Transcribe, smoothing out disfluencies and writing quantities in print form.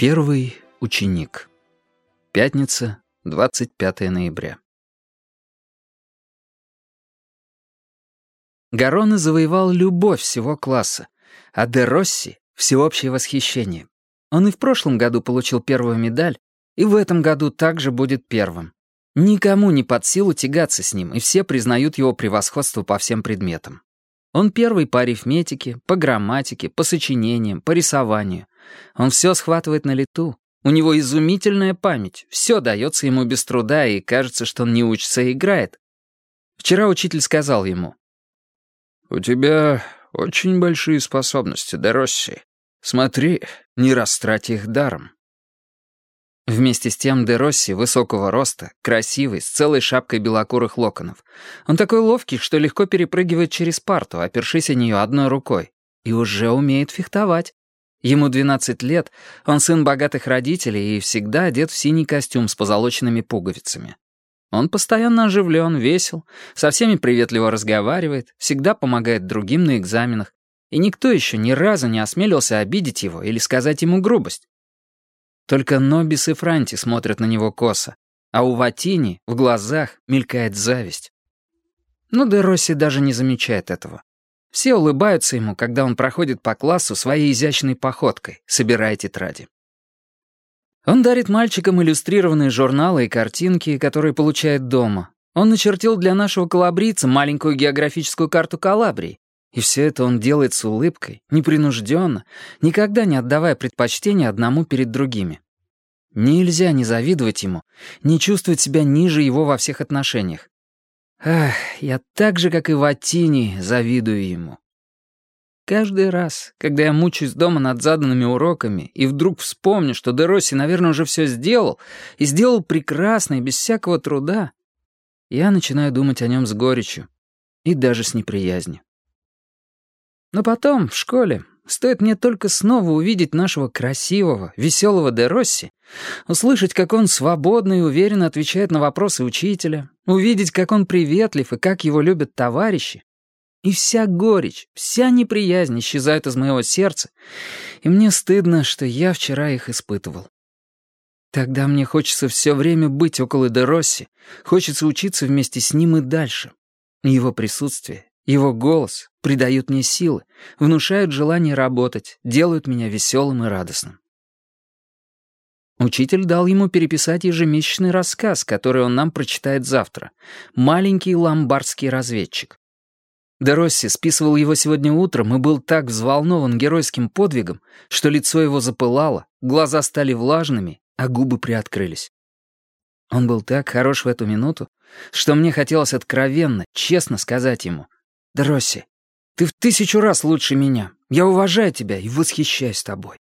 Первый ученик. Пятница, 25 ноября. Гарроне завоевал любовь всего класса, а де Росси — всеобщее восхищение. Он и в прошлом году получил первую медаль, и в этом году также будет первым. Никому не под силу тягаться с ним, и все признают его превосходство по всем предметам. Он первый по арифметике, по грамматике, по сочинениям, по рисованию. Он все схватывает на лету. У него изумительная память. Все дается ему без труда, и кажется, что он не учится, а играет. Вчера учитель сказал ему: «У тебя очень большие способности, де Росси. Смотри, не растрать их даром». Вместе с тем де Росси высокого роста, красивый, с целой шапкой белокурых локонов. Он такой ловкий, что легко перепрыгивает через парту, опершись о нее одной рукой. И уже умеет фехтовать. Ему 12 лет, он сын богатых родителей и всегда одет в синий костюм с позолоченными пуговицами. Он постоянно оживлен, весел, со всеми приветливо разговаривает, всегда помогает другим на экзаменах, и никто еще ни разу не осмелился обидеть его или сказать ему грубость. Только Нобис и Франти смотрят на него косо, а у Ватини в глазах мелькает зависть. Но де Росси даже не замечает этого. Все улыбаются ему, когда он проходит по классу своей изящной походкой, собирая тетради. Он дарит мальчикам иллюстрированные журналы и картинки, которые получает дома. Он начертил для нашего калабрийца маленькую географическую карту Калабрии. И все это он делает с улыбкой, непринужденно, никогда не отдавая предпочтения одному перед другими. Нельзя не завидовать ему, не чувствовать себя ниже его во всех отношениях. Ах, я так же, как и Ватини, завидую ему. Каждый раз, когда я мучаюсь дома над заданными уроками и вдруг вспомню, что де Росси, наверное, уже все сделал, и сделал прекрасно и без всякого труда, я начинаю думать о нем с горечью и даже с неприязнью. Но потом, в школе, стоит мне только снова увидеть нашего красивого, веселого де Росси, услышать, как он свободно и уверенно отвечает на вопросы учителя, увидеть, как он приветлив и как его любят товарищи, и вся горечь, вся неприязнь исчезают из моего сердца, и мне стыдно, что я вчера их испытывал. Тогда мне хочется все время быть около де Росси, хочется учиться вместе с ним и дальше. Его присутствие, его голос придают мне силы, внушают желание работать, делают меня веселым и радостным. Учитель дал ему переписать ежемесячный рассказ, который он нам прочитает завтра. «Маленький ломбардский разведчик». Де Росси списывал его сегодня утром и был так взволнован геройским подвигом, что лицо его запылало, глаза стали влажными, а губы приоткрылись. Он был так хорош в эту минуту, что мне хотелось откровенно, честно сказать ему: «Де Росси, ты в 1000 раз лучше меня. Я уважаю тебя и восхищаюсь тобой».